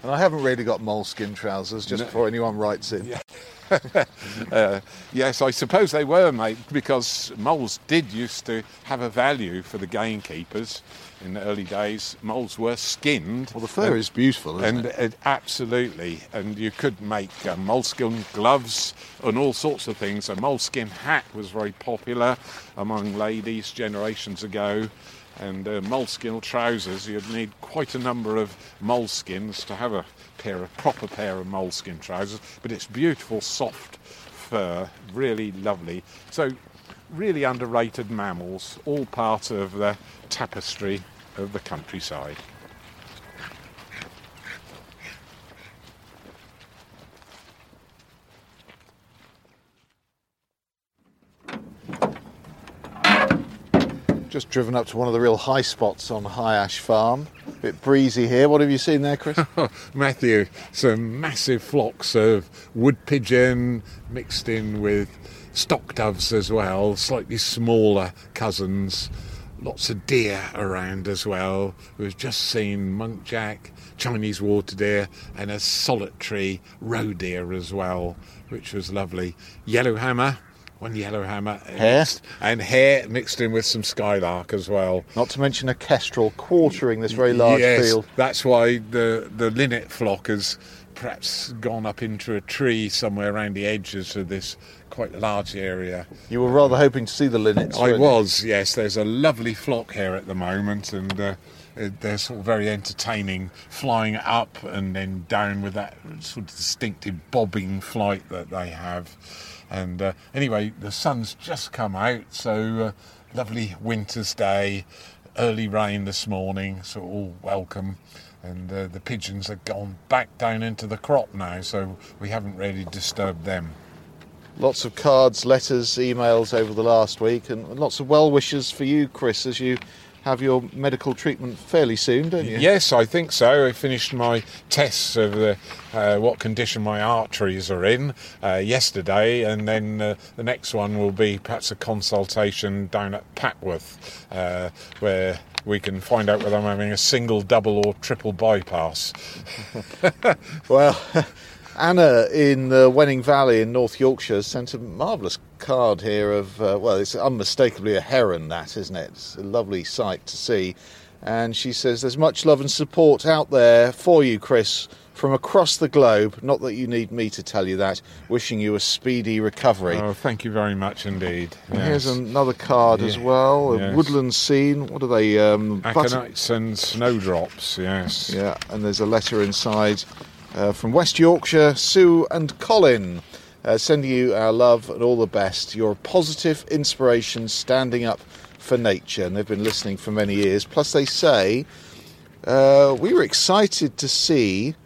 And I haven't really got moleskin trousers, just before anyone writes in. Yeah. Yes, I suppose they were, mate, because moles did used to have a value for the gamekeepers. In the early days, moles were skinned. Well, the fur is beautiful, isn't it? Absolutely. And you could make moleskin gloves and all sorts of things. A moleskin hat was very popular among ladies generations ago. And moleskin trousers, you'd need quite a number of moleskins to have a proper pair of moleskin trousers. But it's beautiful, soft fur, really lovely. So, really underrated mammals, all part of the tapestry of the countryside. Just driven up to one of the real high spots on High Ash Farm. A bit breezy here. What have you seen there, Chris? Matthew, some massive flocks of wood pigeon mixed in with stock doves as well, slightly smaller cousins. Lots of deer around as well. We've just seen muntjac, Chinese water deer, and a solitary roe deer as well, which was lovely. Yellowhammer. One yellowhammer. Hare? And hare mixed in with some skylark as well. Not to mention a kestrel quartering this very large field. That's why the linnet flock has perhaps gone up into a tree somewhere around the edges of this quite large area. You were rather hoping to see the linnets, I was, yes. There's a lovely flock here at the moment, and they're sort of very entertaining, flying up and then down with that sort of distinctive bobbing flight that they have. And anyway, the sun's just come out, so lovely winter's day, early rain this morning, so all welcome. And the pigeons have gone back down into the crop now, so we haven't really disturbed them. Lots of cards, letters, emails over the last week, and lots of well wishes for you, Chris, as you have your medical treatment fairly soon, don't you? Yes, I think so. I finished my tests of what condition my arteries are in yesterday, and then the next one will be perhaps a consultation down at Patworth, where we can find out whether I'm having a single, double or triple bypass. Well, Anna in the Wenning Valley in North Yorkshire sent a marvellous card here of, well, it's unmistakably a heron, that, isn't it? It's a lovely sight to see. And she says there's much love and support out there for you, Chris, from across the globe. Not that you need me to tell you that. Wishing you a speedy recovery. Oh, thank you very much indeed. And here's another card as well. A woodland scene. What are they? Aconites and snowdrops, yes. Yeah, and there's a letter inside from West Yorkshire, Sue and Colin. Sending you our love and all the best. You're a positive inspiration standing up for nature. And they've been listening for many years. Plus they say, we were excited to see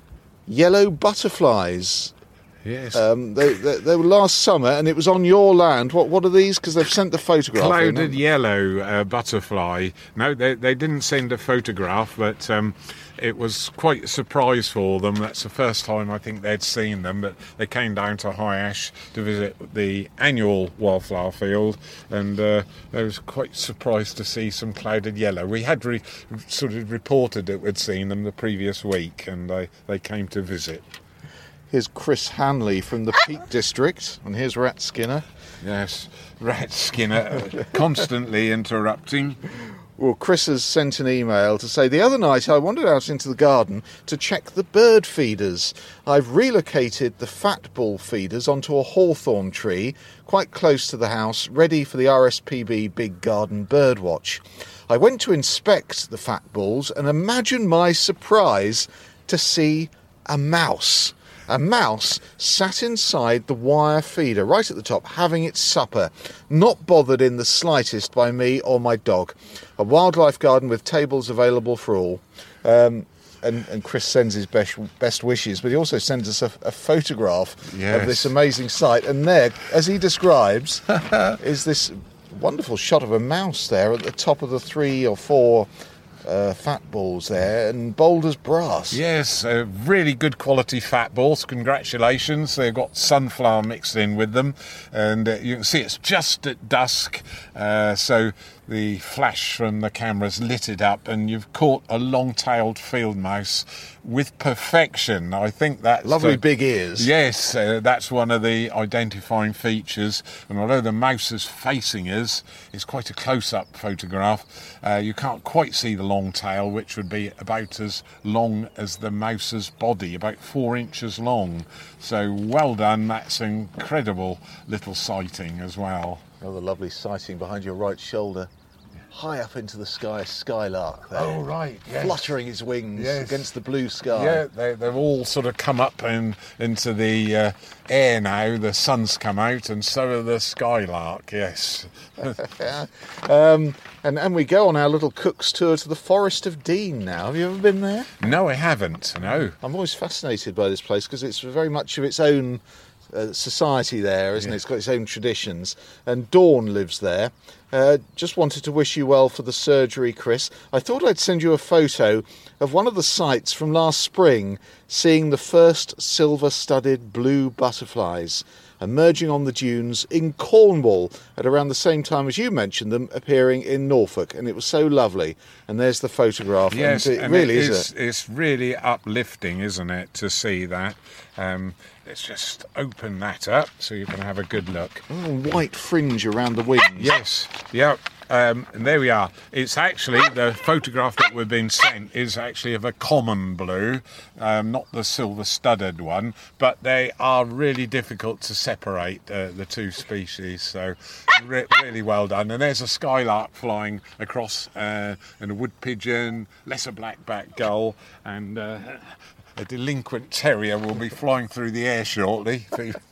yellow butterflies. Yes. They were last summer and it was on your land. What are these? Because they've sent the photograph. Clouded yellow butterfly. No, they didn't send a photograph, but it was quite a surprise for them. That's the first time I think they'd seen them, but they came down to High Ash to visit the annual wildflower field, and they was quite surprised to see some clouded yellow. We had sort of reported that we'd seen them the previous week, and they came to visit. Here's Chris Hanley from the Peak District, and here's Rat Skinner. Yes, Rat Skinner, constantly interrupting. Well, Chris has sent an email to say, the other night I wandered out into the garden to check the bird feeders. I've relocated the fat ball feeders onto a hawthorn tree quite close to the house, ready for the RSPB Big Garden Bird Watch. I went to inspect the fat balls and imagine my surprise to see a mouse. A mouse sat inside the wire feeder right at the top, having its supper, not bothered in the slightest by me or my dog. A wildlife garden with tables available for all. And Chris sends his best wishes, but he also sends us a photograph of this amazing sight. And there, as he describes, is this wonderful shot of a mouse there at the top of the 3 or 4 fat balls there, and bold as brass. Yes, really good quality fat balls. Congratulations. They've got sunflower mixed in with them, and you can see it's just at dusk, so the flash from the cameras lit it up, and you've caught a long-tailed field mouse with perfection. I think that's Lovely big ears. Yes, that's one of the identifying features. And although the mouse is facing us, it's quite a close-up photograph. You can't quite see the long tail, which would be about as long as the mouse's body, about 4 inches long. So well done. That's an incredible little sighting as well. Another lovely sighting behind your right shoulder. High up into the sky, a skylark there. Oh, right, yes. Fluttering his wings Yes. against the blue sky. Yeah, they've all sort of come up into the air now. The sun's come out, and so are the skylark, yes. And we go on our little cook's tour to the Forest of Dean now. Have you ever been there? No, I haven't, no. I'm always fascinated by this place because it's very much of its own society there, isn't it? It's got its own traditions. And Dawn lives there. Just wanted to wish you well for the surgery, Chris. I thought I'd send you a photo of one of the sights from last spring, seeing the first silver-studded blue butterflies emerging on the dunes in Cornwall at around the same time as you mentioned them appearing in Norfolk, and it was so lovely. And there's the photograph. Yes, and it really is. It's really uplifting, isn't it, to see that. Let's just open that up so you can have a good look. A little white fringe around the wings. Yes, yep. And there we are. It's actually, the photograph that we've been sent is actually of a common blue, not the silver-studded one, but they are really difficult to separate, the two species, so really well done. And there's a skylark flying across, and a wood pigeon, lesser black-backed gull, and a delinquent terrier will be flying through the air shortly.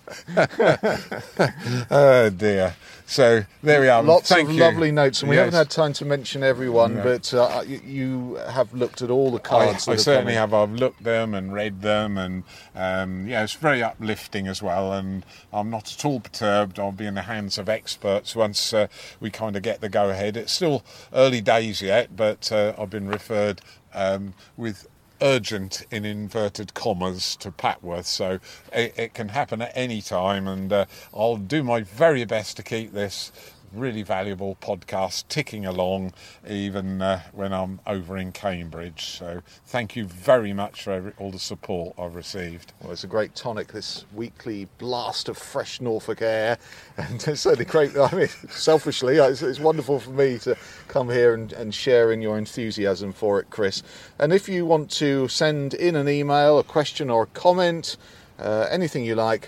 Oh dear. So there we are. Lots Thank of you. lovely notes, and we Yes. haven't had time to mention everyone, No. but you have looked at all the cards. I that certainly have. have. I've looked them and read them, and it's very uplifting as well. And I'm not at all perturbed. I'll be in the hands of experts once we kind of get the go-ahead. It's still early days yet, but I've been referred with urgent in inverted commas to Patworth, so it can happen at any time, and I'll do my very best to keep this really valuable podcast ticking along even when I'm over in Cambridge. So thank you very much for all the support I've received. Well, it's a great tonic, this weekly blast of fresh Norfolk air, and it's certainly great. I mean, selfishly, it's wonderful for me to come here and share in your enthusiasm for it, Chris. And if you want to send in an email, a question or a comment, anything you like,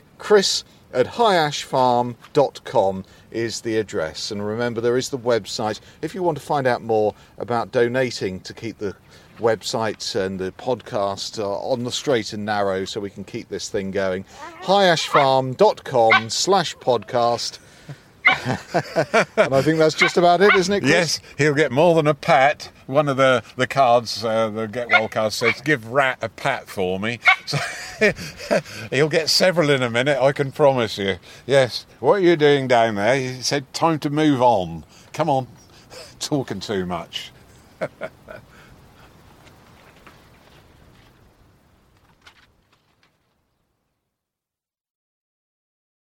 chris@highashfarm.com is the address. And remember, there is the website if you want to find out more about donating to keep the website and the podcast on the straight and narrow so we can keep this thing going. highashfarm.com/podcast. And I think that's just about it, isn't it, Chris? Yes, he'll get more than a pat. One of the cards, the Get Well card says, give Rat a pat for me. So he'll get several in a minute, I can promise you. Yes, what are you doing down there? He said, time to move on. Come on, talking too much.